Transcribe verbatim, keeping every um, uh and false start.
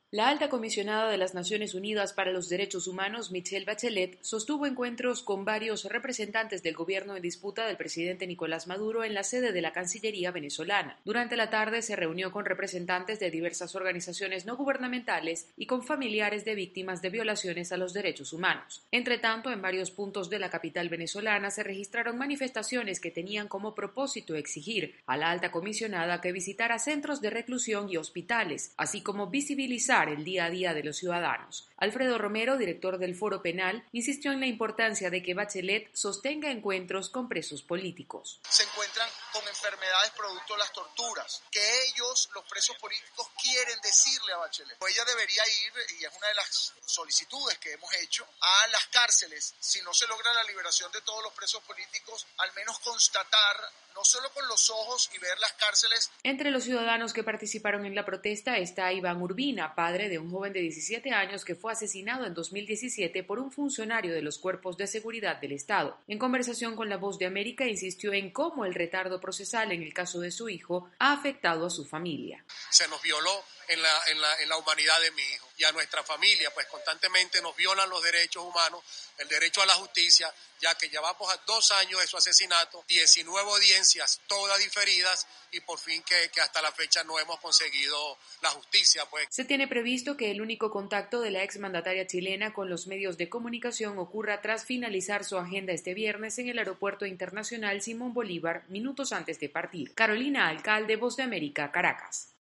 La alta comisionada de las Naciones Unidas para los Derechos Humanos, Michelle Bachelet, sostuvo encuentros con varios representantes del gobierno en disputa del presidente Nicolás Maduro en la sede de la Cancillería venezolana. Durante la tarde se reunió con representantes de diversas organizaciones no gubernamentales y con familiares de víctimas de violaciones a los derechos humanos. Entre tanto, en varios puntos de la capital venezolana se registraron manifestaciones que tenían como propósito exigir a la alta comisionada que visitara centros de reclusión y hospitales, así como visibilizar el día a día de los ciudadanos. Alfredo Romero, director del Foro Penal, insistió en la importancia de que Bachelet sostenga encuentros con presos políticos. Se encuentran con enfermedades producto de las torturas, que ellos, los presos políticos, quieren decirle a Bachelet. Ella debería ir, y es una de las solicitudes que hemos hecho, a las cárceles. Si no se logra la liberación de todos los presos políticos, al menos constatar, no solo con los ojos y ver las cárceles. Entre los ciudadanos que participaron en la protesta está Iván Urbina, padre de un joven de diecisiete años que fue asesinado en dos mil diecisiete por un funcionario de los cuerpos de seguridad del Estado. En conversación con La Voz de América insistió en cómo el retardo procesal en el caso de su hijo ha afectado a su familia. Se nos violó en la, en la, en la humanidad de mi hijo y a nuestra familia, pues constantemente nos violan los derechos humanos, el derecho a la justicia, ya que llevamos a dos años de su asesinato, diecinueve audiencias, todas diferidas, y por fin que, que hasta la fecha no hemos conseguido la justicia. Pues. Se tiene previsto que el único contacto de la exmandataria chilena con los medios de comunicación ocurra tras finalizar su agenda este viernes en el Aeropuerto Internacional Simón Bolívar, minutos antes de partir. Carolina Alcalde, Voz de América, Caracas.